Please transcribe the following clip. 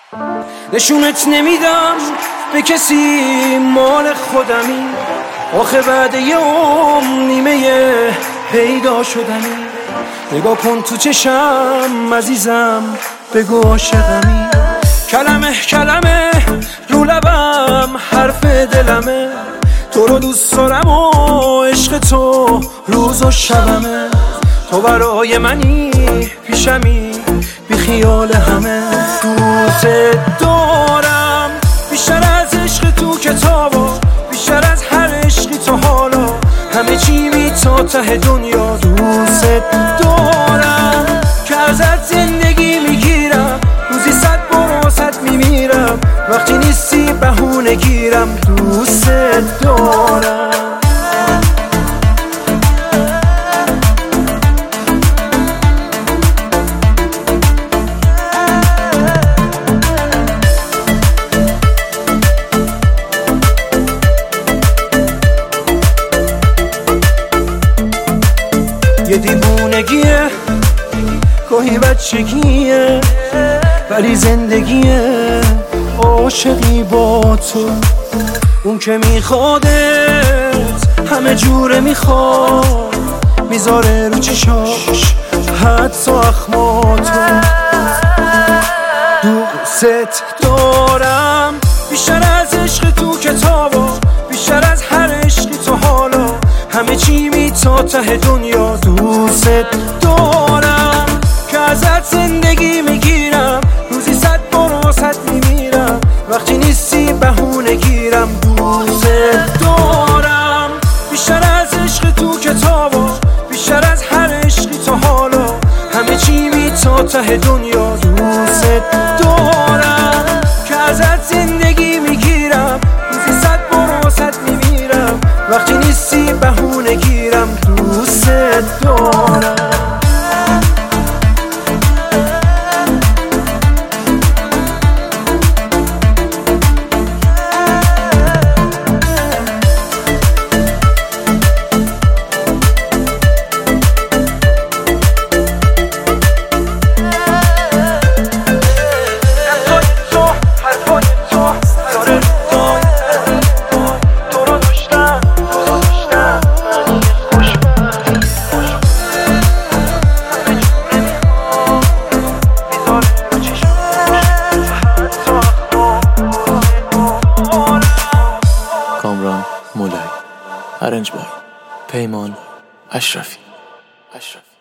نشونت نمیدم به کسی، مال خودمی. آخه بعد یه نیمه پیدا شدنی. نگاه کن تو چشم عزیزم، بگو عاشقمی. کلمه کلمه رو لبم حرف دلمه. تو رو دوست دارم و عشق تو روز و شبمه. تو برای منی پیشمی بی خیال همه. دوست دارم بیشتر از عشق تو کتابا، بیشتر از هر عشقی تو حالا. همه چی بی تا ته دنیا. دوست دارم که ازت زندگی میگیرم، روزی 100 بار واسط میمیرم. وقتی نیستی بهونه گیرم. دوست دارم. یه دیوونگیه، گاهی بچگیه، ولی زندگیه. عاشقی با تو، اون که میخوادت همه جوره میخواد، میذاره رو چشاش حدس و اخماتو. دوست دارم بیشتر از عشق تو کتابا، بیشتر از هر عشقی تو حالا. همه چی می تا ته دنیا. دوست دارم که ازت زندگی میگیرم، روزی 100 بار واسط میمیرم. وقتی نیستی بهونه گیرم. دوست دارم بیشتر از عشق تو کتابا، بیشتر از هر عشقی تو حالا. همه چی می تا ته دنیا. دوست دارم که ازت زندگی میگیرم، روزی 100 بار واسط میمیرم. وقتی نیستی بهونه گیرم. دوست دارم. کامران مولایی، ارنج بای پیمان اشرفی.